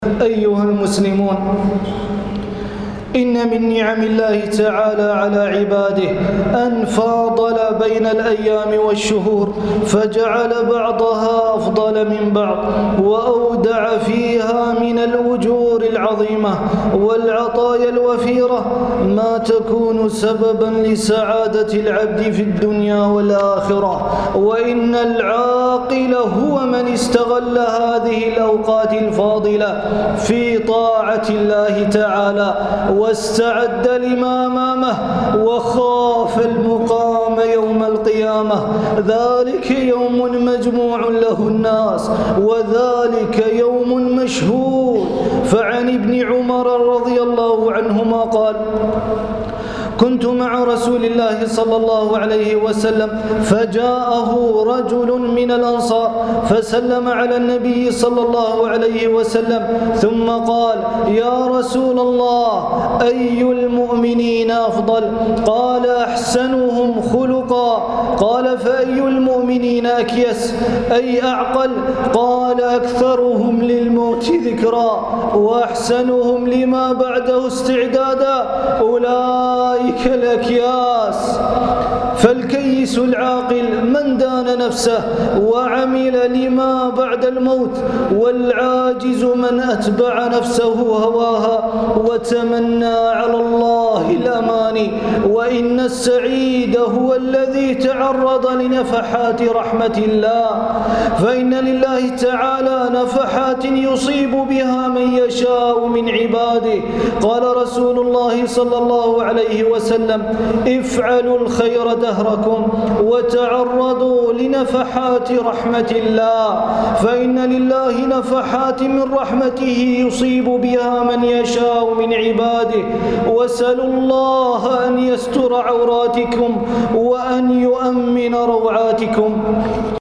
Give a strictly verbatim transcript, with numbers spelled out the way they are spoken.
أيها المسلمون، إن من نعم الله تعالى على عباده أن فاضل بين الأيام والشهور فجعل بعضها أفضل من بعض، وأودع فيها من الأجور العظيمة والعطايا الوفيرة ما تكون سببا لسعادة العبد في الدنيا والآخرة. وإن العاقل هو من استغل هذه الأوقات الفاضلة في طاعة الله تعالى واستعد لما أمامه وخاف المقام يوم القيامة. ذلك يوم مجموع له الناس، وذلك يوم مشهود. فعن ابن عمر رضي الله عنهما قال: كنت مع رسول الله صلى الله عليه وسلم فجاءه رجل من الأنصار فسلم على النبي صلى الله عليه وسلم ثم قال: يا رسول الله، أي المؤمنين أفضل؟ قال: أحسنهم خلقا. قال: فأي المؤمنين أكيس أي أعقل؟ قال: أكثرهم للموت ذكرا وأحسنهم لما بعده استعدادا، أولئك الأكياس. فالكيس العاقل من دان نفسه وعمل لما بعد الموت، والعاجز من أتبع نفسه هواها وتمنى على الله الأماني. وإن السعيد هو الذي تعرض لنفحات رحمة الله، فإن لله تعالى نفحات يصيب بها من يشاء من عباده. قال رسول الله صلى الله عليه وسلم: افعلوا الخير دهركم وتعرضوا لنفحات رحمة الله، فإن لله نفحات من رحمته يصيب بها من يشاء من عباده. واسألوا الله أن يستر عوراتكم وأن يؤمن روعاتكم.